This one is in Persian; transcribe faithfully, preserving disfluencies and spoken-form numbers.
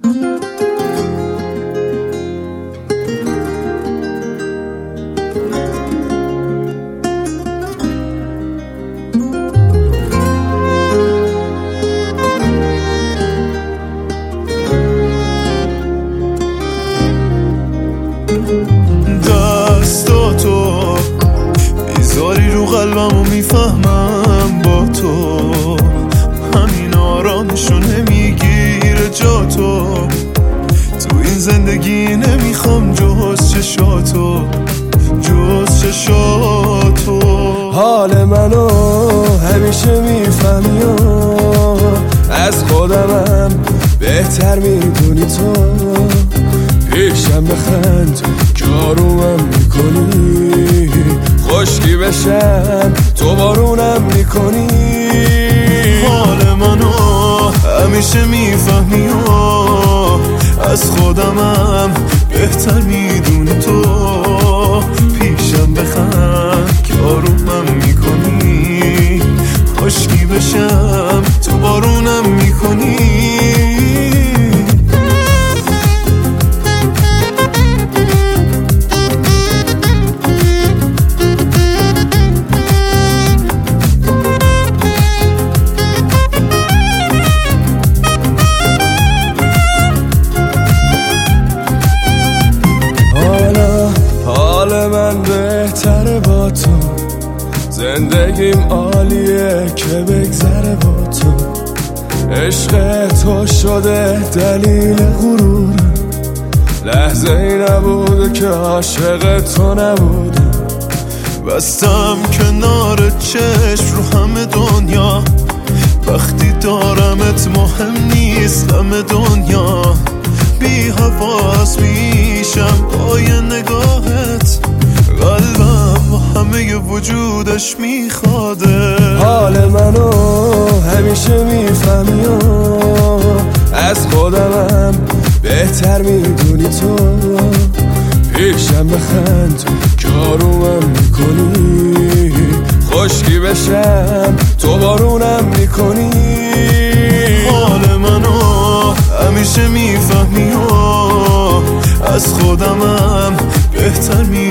دستاتو میذاری رو قلبم و میفهمم با تو همین آرامشو نمیگیره جا تو تو این زندگی نمیخوام جز چشاتو جز چشاتو حال منو همیشه میفهمی و از خودمم بهتر میدونی تو پیشم بخند که آرومم میکنی خشکی بشم تو بارونم میکنی حال منو همیشه میفهمی و از خودمم بهتر میدونی تو پیشم بخند که آرومم میکنی خشکی بشم تو بارونم میکنی من بهتره با تو زندگیم عالیه که بگذره با تو عشق تو شده دلیل غرورم لحظه ای نبوده که عاشق تو نبودم بستم کنار چشم رو همه دنیا وقتی دارمت مهم نیست همه دنیا بی حواس میشم با یه نگاهت قلبم با همه وجودش میخواده حال منو همیشه میفهمی و از خودمم بهتر میدونی تو پیشم بخند که آرومم میکنی خشکی بشم تو بارونم میکنی حال منو همیشه میفهمی و از خودمم بهتر میدونی